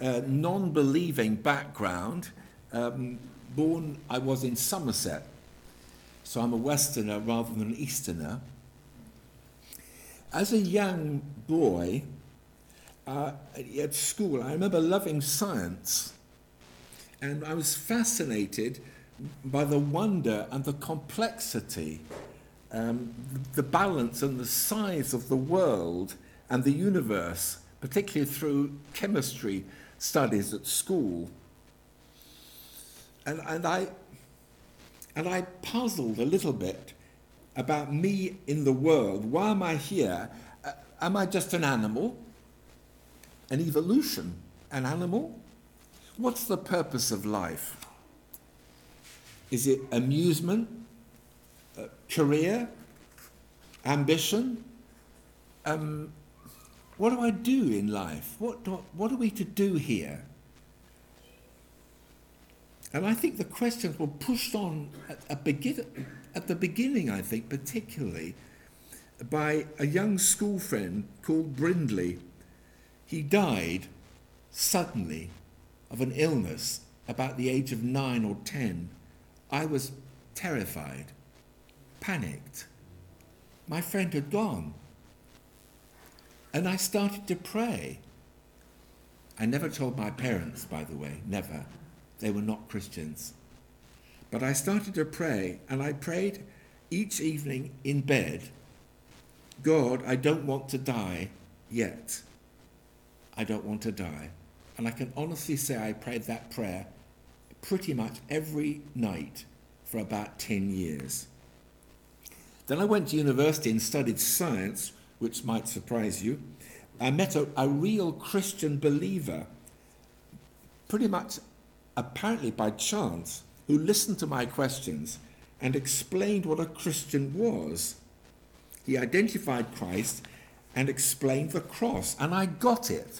non-believing background. I was in Somerset, so I'm a Westerner rather than an Easterner. As a young boy at school, I remember loving science, and I was fascinated by the wonder and the complexity, the balance and the size of the world and the universe, particularly through chemistry studies at school. And I puzzled a little bit about me in the world. Why am I here? Am I just an animal? An evolution? An animal? What's the purpose of life? Is it amusement? Career? Ambition? What do I do in life? What are we to do here? And I think the questions were pushed on at the beginning, I think, particularly by a young school friend called Brindley. He died suddenly of an illness about the age of 9 or 10. I was terrified, panicked. My friend had gone. And I started to pray. I never told my parents, by the way, never. They were not Christians. But I started to pray, and I prayed each evening in bed, God, I don't want to die yet. I don't want to die. And I can honestly say I prayed that prayer pretty much every night for about 10 years. Then I went to university and studied science, which might surprise you. I met a real Christian believer, pretty much apparently by chance, who listened to my questions and explained what a Christian was. He identified Christ and explained the cross, and I got it.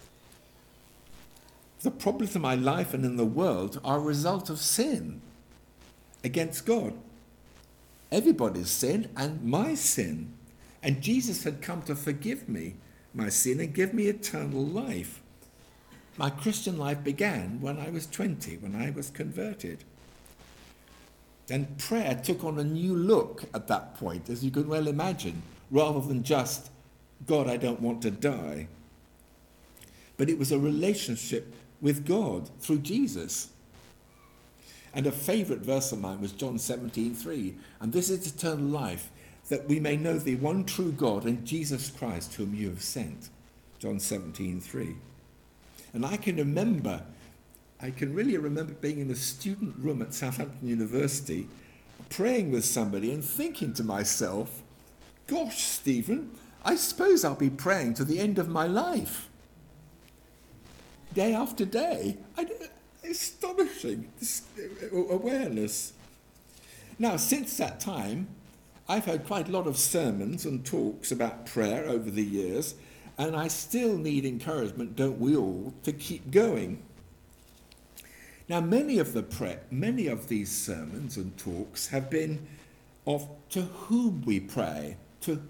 The problems in my life and in the world are a result of sin against God. Everybody's sin and my sin. And Jesus had come to forgive me my sin and give me eternal life. My Christian life began when I was 20, when I was converted. And prayer took on a new look at that point, as you can well imagine, rather than just, God, I don't want to die. But it was a relationship with God through Jesus. And a favourite verse of mine was John 17:3. And this is eternal life, that we may know the one true God and Jesus Christ whom you have sent. John 17:3. And I can really remember being in a student room at Southampton University, praying with somebody and thinking to myself, gosh, Stephen, I suppose I'll be praying to the end of my life. Day after day. Astonishing, this awareness. Now, since that time, I've heard quite a lot of sermons and talks about prayer over the years, and I still need encouragement, don't we all, to keep going. Now, many of these sermons and talks have been of to whom we pray,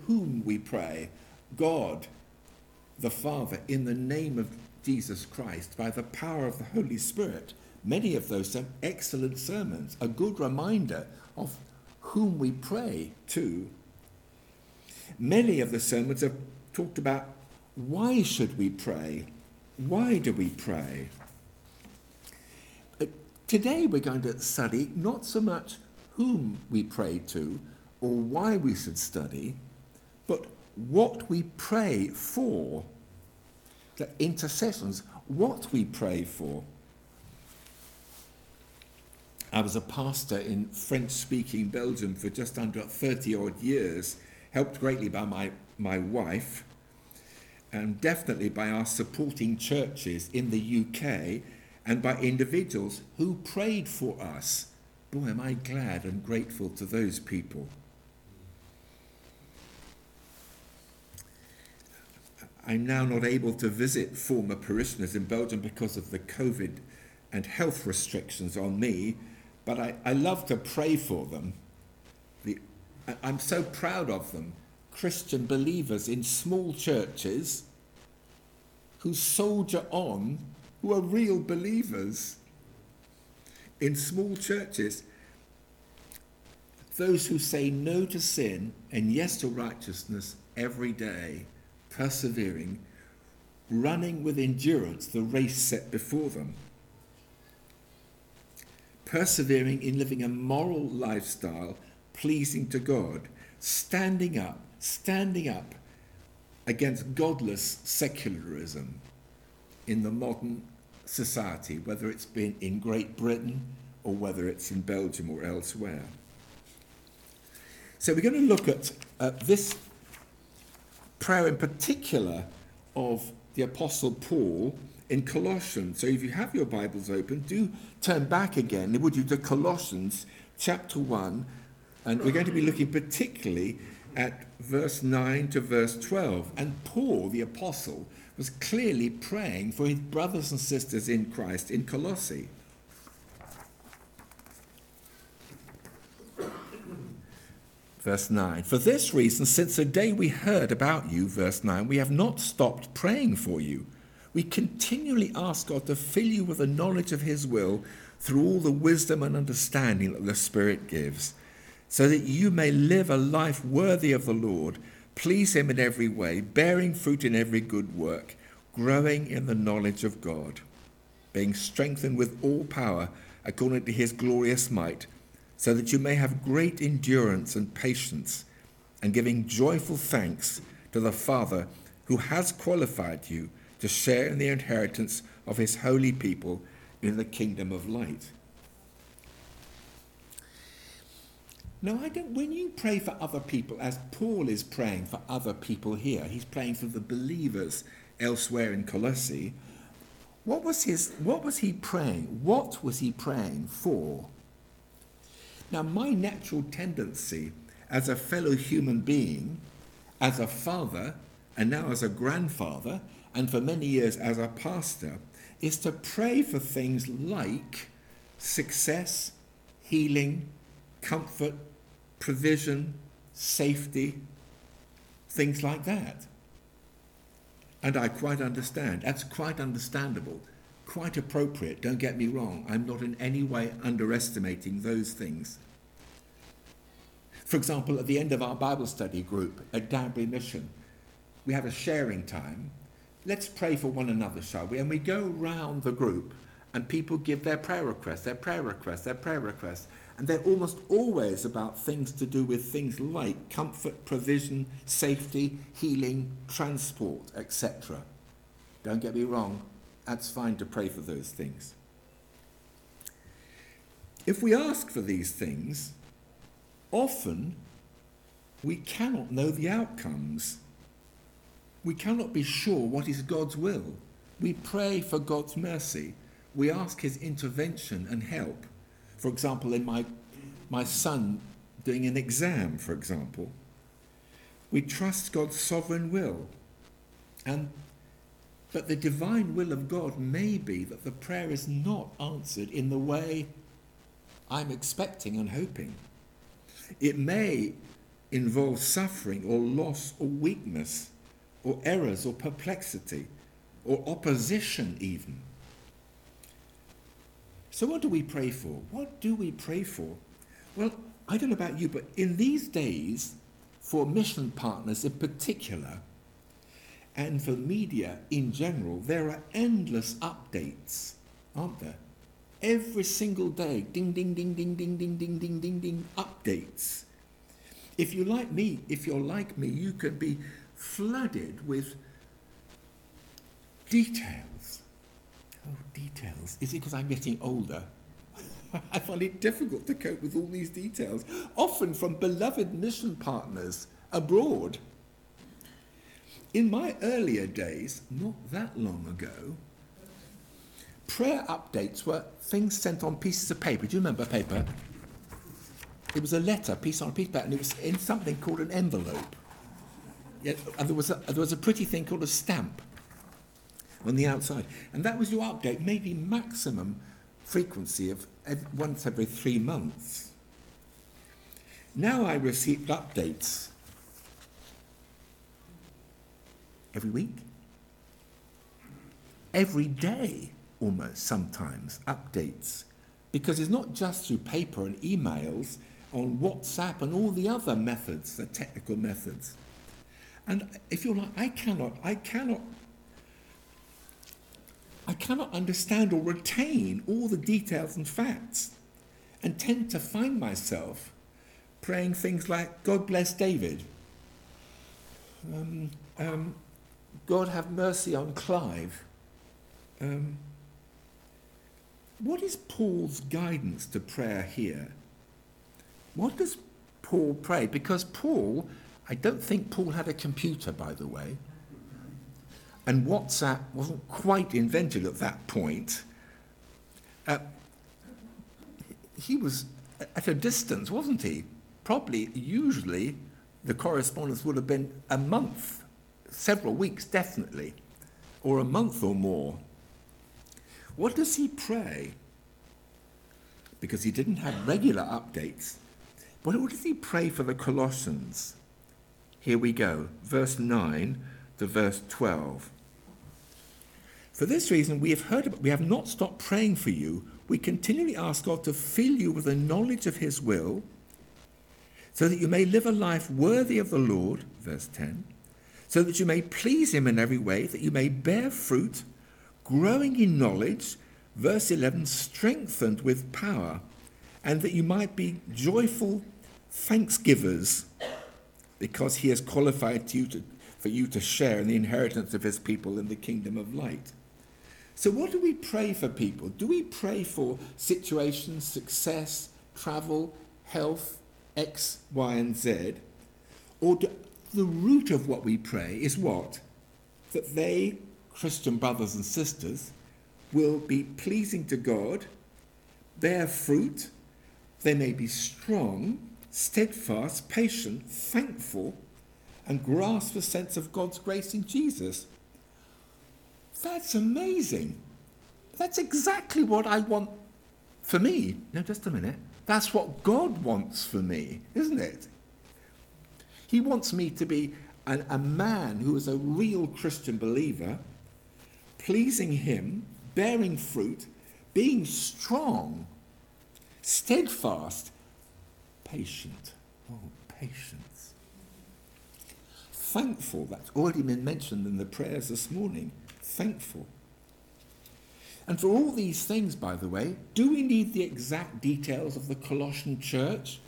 God, the Father, in the name of Jesus Christ, by the power of the Holy Spirit. Many of those are excellent sermons, a good reminder of whom we pray to. Many of the sermons have talked about why should we pray? Why do we pray? Today we're going to study not so much whom we pray to or why we should study, but what we pray for. The intercessions, what we pray for. I was a pastor in French-speaking Belgium for just under 30-odd years, helped greatly by my wife, and definitely by our supporting churches in the UK and by individuals who prayed for us. Boy, am I glad and grateful to those people. I'm now not able to visit former parishioners in Belgium because of the COVID and health restrictions on me, but I love to pray for them. I'm so proud of them, Christian believers in small churches who soldier on who are real believers in small churches, those who say no to sin and yes to righteousness every day, persevering, running with endurance the race set before them, persevering in living a moral lifestyle pleasing to God, standing up against godless secularism in the modern society, whether it's been in Great Britain or whether it's in Belgium or elsewhere. So we're going to look at this prayer in particular of the Apostle Paul in Colossians. So if you have your Bibles open, do turn back again, would you, to Colossians chapter 1, and we're going to be looking particularly at verse 9 to verse 12. And Paul, the apostle, was clearly praying for his brothers and sisters in Christ in Colossae. Verse 9, for this reason, since the day we heard about you, verse 9, we have not stopped praying for you. We continually ask God to fill you with the knowledge of his will through all the wisdom and understanding that the Spirit gives, so that you may live a life worthy of the Lord, please him in every way, bearing fruit in every good work, growing in the knowledge of God, being strengthened with all power according to his glorious might, so that you may have great endurance and patience, and giving joyful thanks to the Father who has qualified you to share in the inheritance of his holy people in the kingdom of light. Now, when you pray for other people, as Paul is praying for other people here, he's praying for the believers elsewhere in Colossae, what was he praying? What was he praying for? Now, my natural tendency as a fellow human being, as a father, and now as a grandfather, and for many years as a pastor, is to pray for things like success, healing, comfort, provision, safety, things like that. And I quite understand. That's quite understandable, quite appropriate. Don't get me wrong. I'm not in any way underestimating those things. For example, at the end of our Bible study group at Danbury Mission, we have a sharing time. Let's pray for one another, shall we? And we go round the group and people give their prayer requests. And they're almost always about things to do with things like comfort, provision, safety, healing, transport, etc. Don't get me wrong, that's fine to pray for those things. If we ask for these things, often we cannot know the outcomes. We cannot be sure what is God's will. We pray for God's mercy. We ask his intervention and help. For example, in my son doing an exam, for example, we trust God's sovereign will. But the divine will of God may be that the prayer is not answered in the way I'm expecting and hoping. It may involve suffering or loss or weakness or errors or perplexity or opposition even. So what do we pray for? What do we pray for? Well, I don't know about you, but in these days, for mission partners in particular, and for media in general, there are endless updates, aren't there? Every single day, ding, ding, ding, ding, ding, ding, ding, ding, ding, ding, updates. If you're like me, you can be flooded with details. Oh, details. Is it because I'm getting older? I find it difficult to cope with all these details, often from beloved mission partners abroad. In my earlier days, not that long ago, prayer updates were things sent on pieces of paper. Do you remember paper? It was a letter, piece on a piece of paper, and it was in something called an envelope. Yeah, and there was a pretty thing called a stamp on the outside. And that was your update, maybe maximum frequency of once every 3 months. Now I receive updates every week, every day. almost sometimes, updates, because it's not just through paper and emails, on WhatsApp and all the other methods, the technical methods. And if you're like, I cannot understand or retain all the details and facts, and tend to find myself praying things like, God bless David, God have mercy on Clive. What is Paul's guidance to prayer here? What does Paul pray? Because Paul, I don't think Paul had a computer, by the way, and WhatsApp wasn't quite invented at that point. He was at a distance, wasn't he? Probably, usually, the correspondence would have been a month, several weeks definitely, or a month or more. What does he pray? Because he didn't have regular updates. But what does he pray for the Colossians? Here we go, verse 9 to verse 12. For this reason, we have not stopped praying for you. We continually ask God to fill you with the knowledge of his will, so that you may live a life worthy of the Lord, verse 10, so that you may please him in every way, that you may bear fruit, growing in knowledge, verse 11, strengthened with power, and that you might be joyful thanksgivers, because he has qualified for you to share in the inheritance of his people in the kingdom of light. So what do we pray for people? Do we pray for situations, success, travel, health, X, Y, and Z? Or the root of what we pray is what? That they, Christian brothers and sisters, will be pleasing to God, bear fruit, they may be strong, steadfast, patient, thankful, and grasp the sense of God's grace in Jesus. That's amazing. That's exactly what I want for me. No, just a minute. That's what God wants for me, isn't it? He wants me to be a man who is a real Christian believer, pleasing him, bearing fruit, being strong, steadfast, patient. Oh, patience. Thankful. That's already been mentioned in the prayers this morning. Thankful. And for all these things, by the way, do we need the exact details of the Colossian church?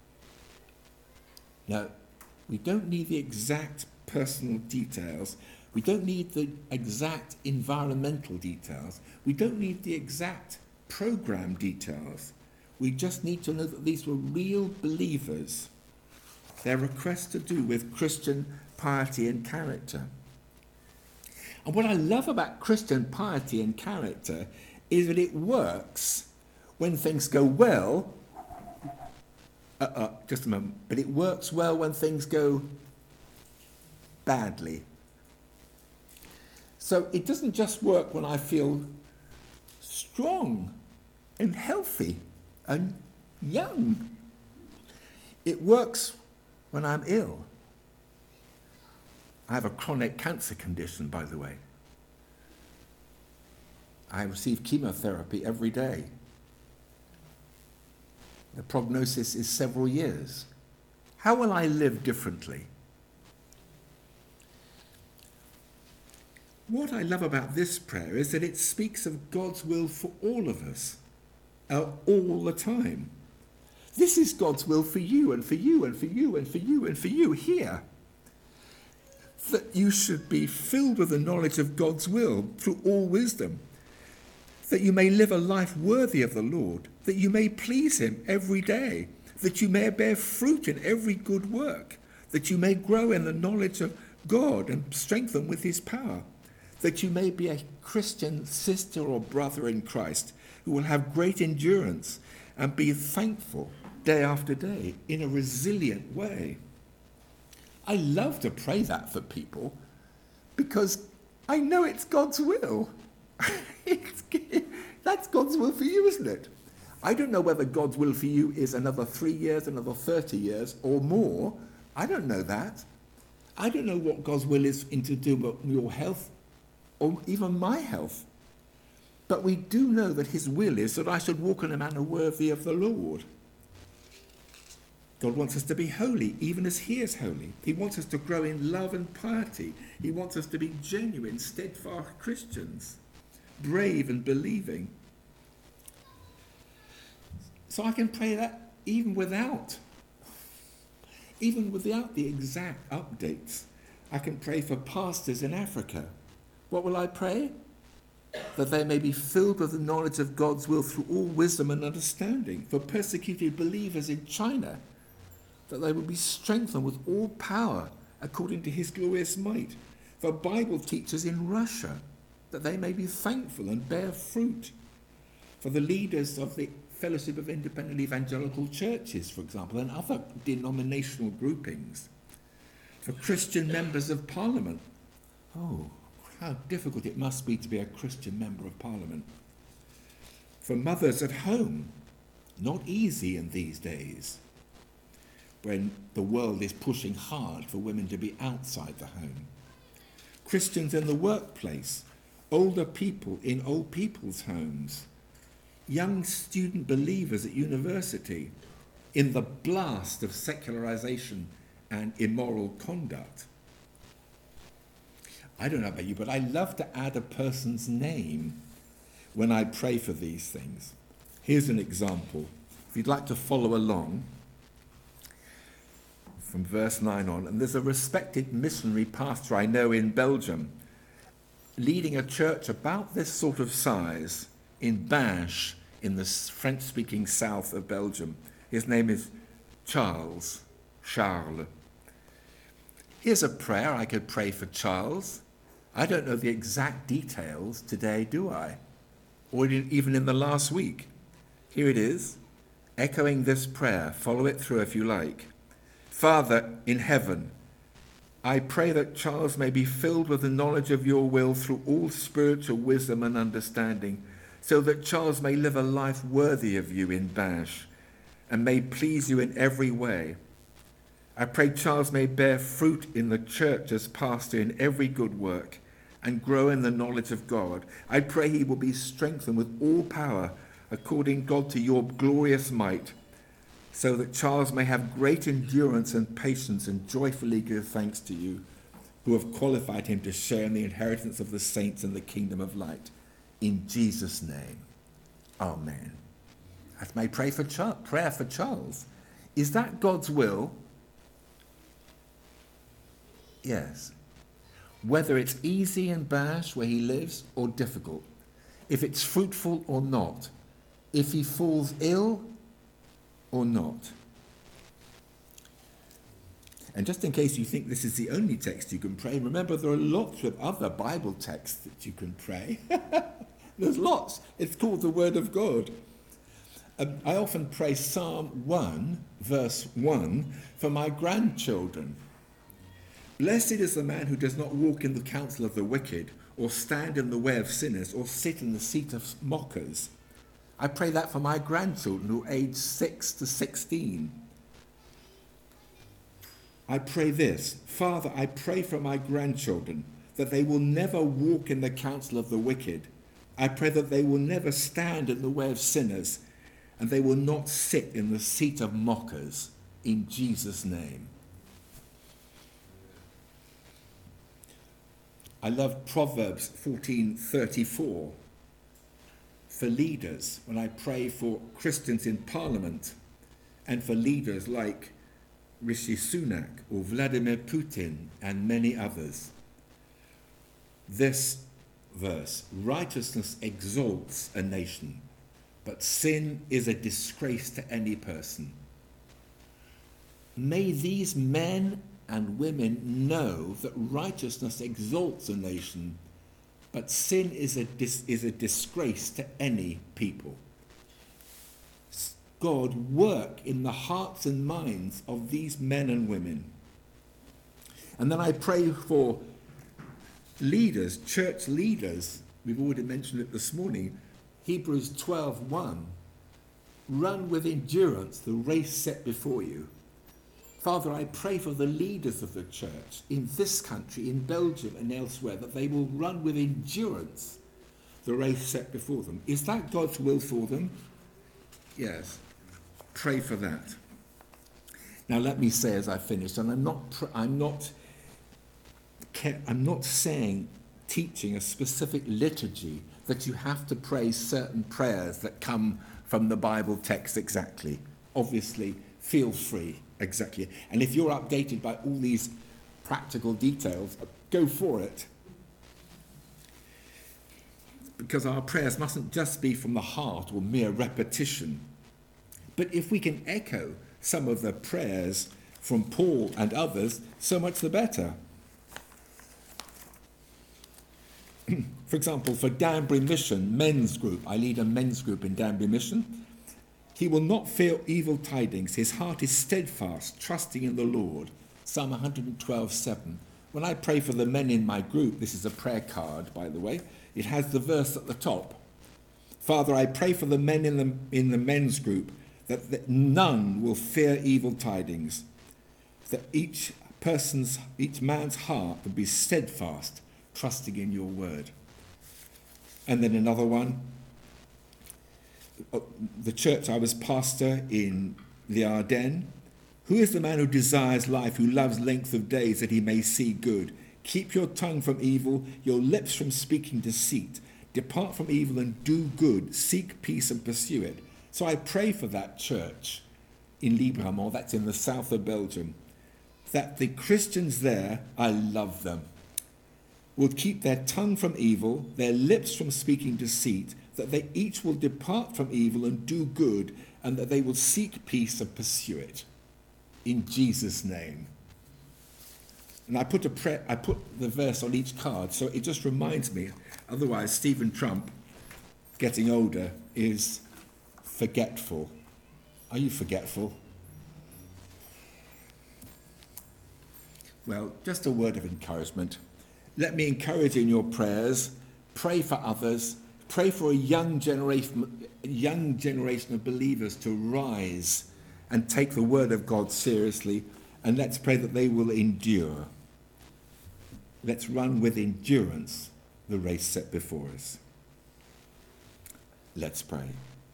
No, we don't need the exact personal details. We don't need the exact environmental details. We don't need the exact program details. We just need to know that these were real believers. Their requests to do with Christian piety and character. And what I love about Christian piety and character is that it works when things go well. Just a moment. But it works well when things go badly. So it doesn't just work when I feel strong and healthy and young. It works when I'm ill. I have a chronic cancer condition, by the way. I receive chemotherapy every day. The prognosis is several years. How will I live differently? What I love about this prayer is that it speaks of God's will for all of us, all the time. This is God's will for you and for you and for you and for you and for you here. That you should be filled with the knowledge of God's will through all wisdom, that you may live a life worthy of the Lord, that you may please him every day, that you may bear fruit in every good work, that you may grow in the knowledge of God and strengthen with his power, that you may be a Christian sister or brother in Christ who will have great endurance and be thankful day after day in a resilient way. I love to pray that for people because I know it's God's will. That's God's will for you, isn't it? I don't know whether God's will for you is another 3 years, another 30 years or more. I don't know that. I don't know what God's will is to do with your health or even my health. But we do know that his will is that I should walk in a manner worthy of the Lord. God wants us to be holy, even as he is holy. He wants us to grow in love and piety. He wants us to be genuine, steadfast Christians, brave and believing. So I can pray that even without the exact updates. I can pray for pastors in Africa. What will I pray? That they may be filled with the knowledge of God's will through all wisdom and understanding. For persecuted believers in China, that they will be strengthened with all power according to his glorious might. For Bible teachers in Russia, that they may be thankful and bear fruit. For the leaders of the Fellowship of Independent Evangelical Churches, for example, and other denominational groupings. For Christian members of Parliament. Oh, how difficult it must be to be a Christian member of Parliament. For mothers at home, not easy in these days, when the world is pushing hard for women to be outside the home. Christians in the workplace, older people in old people's homes, young student believers at university, in the blast of secularization and immoral conduct. I don't know about you, but I love to add a person's name when I pray for these things. Here's an example. If you'd like to follow along, from verse 9 on, and there's a respected missionary pastor I know in Belgium, leading a church about this sort of size in Binche, in the French-speaking south of Belgium. His name is Charles. Here's a prayer I could pray for Charles. I don't know the exact details today, do I? Or even in the last week. Here it is, echoing this prayer. Follow it through if you like. Father in heaven, I pray that Charles may be filled with the knowledge of your will through all spiritual wisdom and understanding, so that Charles may live a life worthy of you in Binche and may please you in every way. I pray Charles may bear fruit in the church as pastor in every good work and grow in the knowledge of God. I pray he will be strengthened with all power according, God, to your glorious might, so that Charles may have great endurance and patience and joyfully give thanks to you, who have qualified him to share in the inheritance of the saints in the kingdom of light. In Jesus' name, amen. That's my prayer for Charles. Is that God's will? Yes. Whether it's easy in Binche where he lives or difficult, if it's fruitful or not, if he falls ill or not. And just in case you think this is the only text you can pray, remember there are lots of other Bible texts that you can pray. There's lots. It's called the Word of God. I often pray Psalm 1, verse 1, for my grandchildren. Blessed is the man who does not walk in the counsel of the wicked, or stand in the way of sinners, or sit in the seat of mockers. I pray that for my grandchildren who are aged 6 to 16. I pray this, Father, I pray for my grandchildren that they will never walk in the counsel of the wicked. I pray that they will never stand in the way of sinners, and they will not sit in the seat of mockers, in Jesus' name. I love Proverbs 14:34. For leaders, when I pray for Christians in Parliament and for leaders like Rishi Sunak or Vladimir Putin and many others. This verse, righteousness exalts a nation, but sin is a disgrace to any person. May these men and women know that righteousness exalts a nation, but sin is a disgrace to any people. God, work in the hearts and minds of these men and women. And then I pray for leaders, church leaders. We've already mentioned it this morning. Hebrews 12:1. Run with endurance the race set before you. Father, I pray for the leaders of the church in this country, in Belgium and elsewhere, that they will run with endurance the race set before them. Is that God's will for them? Yes. Pray for that. Now let me say as I finish, and I'm not saying, teaching a specific liturgy that you have to pray certain prayers that come from the Bible text exactly. Obviously, feel free, exactly. And if you're updated by all these practical details, go for it. Because our prayers mustn't just be from the heart or mere repetition. But if we can echo some of the prayers from Paul and others, so much the better. For example, for Danbury Mission men's group, I lead a men's group in Danbury Mission. He will not fear evil tidings. His heart is steadfast, trusting in the Lord. Psalm 112:7. When I pray for the men in my group, this is a prayer card, by the way, it has the verse at the top. Father, I pray for the men in the men's group that none will fear evil tidings, that each man's heart will be steadfast, trusting in your word. And then another one, the church I was pastor in the Ardennes. Who is the man who desires life, who loves length of days that he may see good? Keep your tongue from evil, your lips from speaking deceit. Depart from evil and do good. Seek peace and pursue it. So I pray for that church in Libramont, that's in the south of Belgium, that the Christians there, I love them, will keep their tongue from evil, their lips from speaking deceit, that they each will depart from evil and do good, and that they will seek peace and pursue it. In Jesus' name. And I put the verse on each card, so it just reminds me. Otherwise, Stephen Trump, getting older, is forgetful. Are you forgetful? Well, just a word of encouragement. Let me encourage you in your prayers. Pray for others. Pray for a young generation of believers to rise and take the word of God seriously. And let's pray that they will endure. Let's run with endurance the race set before us. Let's pray.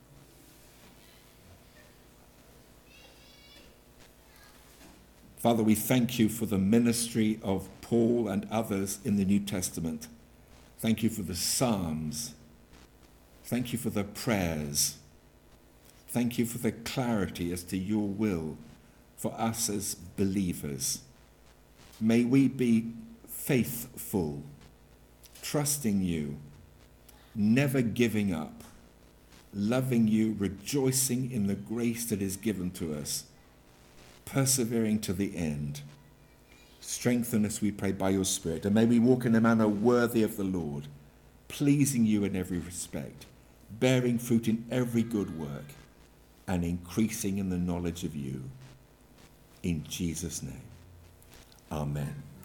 Father, we thank you for the ministry of Paul and others in the New Testament. Thank you for the Psalms. Thank you for the prayers. Thank you for the clarity as to your will for us as believers. May we be faithful, trusting you, never giving up, loving you, rejoicing in the grace that is given to us, persevering to the end. Strengthen us, we pray, by your Spirit, and may we walk in a manner worthy of the Lord, pleasing you in every respect, bearing fruit in every good work, and increasing in the knowledge of you. In Jesus' name, amen.